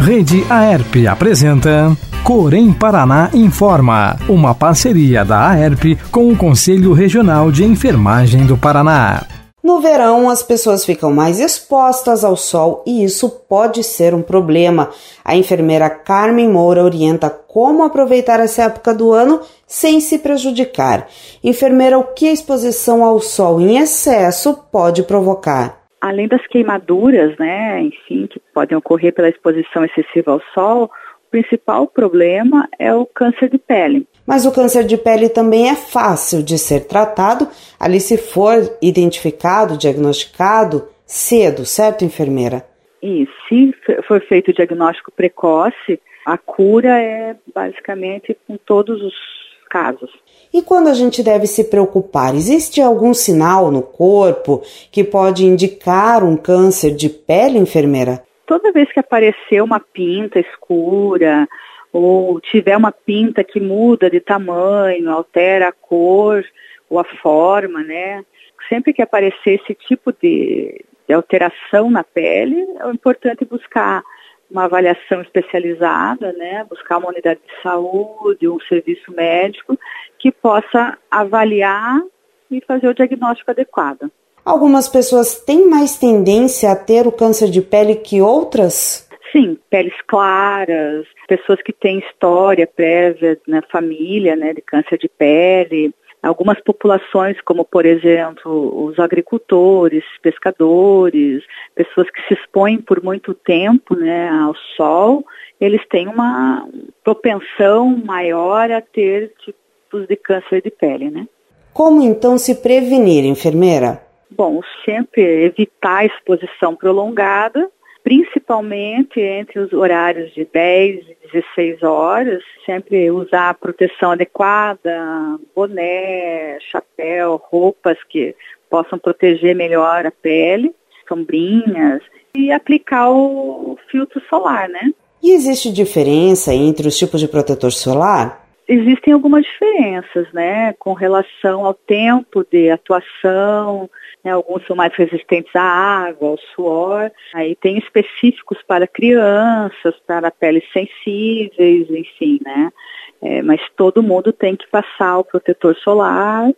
Rede Aerp apresenta Corém Paraná Informa, uma parceria da Aerp com o Conselho Regional de Enfermagem do Paraná. No verão, as pessoas ficam mais expostas ao sol e isso pode ser um problema. A enfermeira Carmen Moura orienta como aproveitar essa época do ano sem se prejudicar. Enfermeira, o que a exposição ao sol em excesso pode provocar? Além das queimaduras, enfim, que podem ocorrer pela exposição excessiva ao sol, o principal problema é o câncer de pele. Mas o câncer de pele também é fácil de ser tratado, ali se for identificado, diagnosticado cedo, certo, enfermeira? E se for feito o diagnóstico precoce, a cura é basicamente com todos os casos. E quando a gente deve se preocupar? Existe algum sinal no corpo que pode indicar um câncer de pele, enfermeira? Toda vez que aparecer uma pinta escura ou tiver uma pinta que muda de tamanho, altera a cor ou a forma, Sempre que aparecer esse tipo de alteração na pele, é importante buscar uma avaliação especializada, buscar uma unidade de saúde, um serviço médico que possa avaliar e fazer o diagnóstico adequado. Algumas pessoas têm mais tendência a ter o câncer de pele que outras? Sim, peles claras, pessoas que têm história prévia na família, de câncer de pele. Algumas populações, como por exemplo os agricultores, pescadores, pessoas que se expõem por muito tempo ao sol, eles têm uma propensão maior a ter tipos de câncer de pele. Como então se prevenir, enfermeira? Bom, sempre evitar a exposição prolongada, principalmente entre os horários de 10 e 16 horas, sempre usar proteção adequada, boné, chapéu, roupas que possam proteger melhor a pele, sombrinhas, e aplicar o filtro solar, E existe diferença entre os tipos de protetor solar? Existem algumas diferenças, com relação ao tempo de atuação, alguns são mais resistentes à água, ao suor, aí tem específicos para crianças, para peles sensíveis, enfim, mas todo mundo tem que passar o protetor solar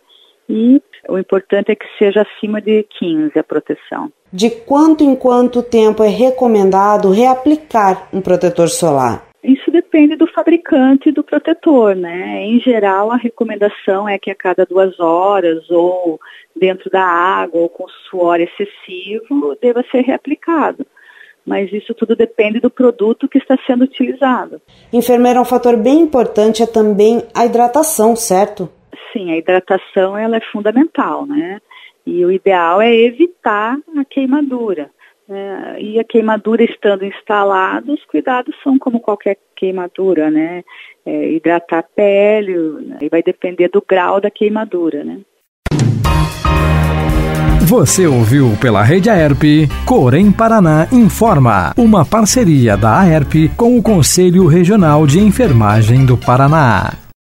e o importante é que seja acima de 15 a proteção. De quanto em quanto tempo é recomendado reaplicar um protetor solar? Isso depende do fabricante do protetor, Em geral, a recomendação é que a cada 2 horas ou dentro da água ou com suor excessivo deva ser reaplicado. Mas isso tudo depende do produto que está sendo utilizado. Enfermeira, um fator bem importante é também a hidratação, certo? Sim, a hidratação ela é fundamental, E o ideal é evitar a queimadura. E a queimadura estando instalada, os cuidados são como qualquer queimadura, hidratar a pele, e vai depender do grau da queimadura, Você ouviu pela Rede Aerp, Corém Paraná Informa, uma parceria da Aerp com o Conselho Regional de Enfermagem do Paraná.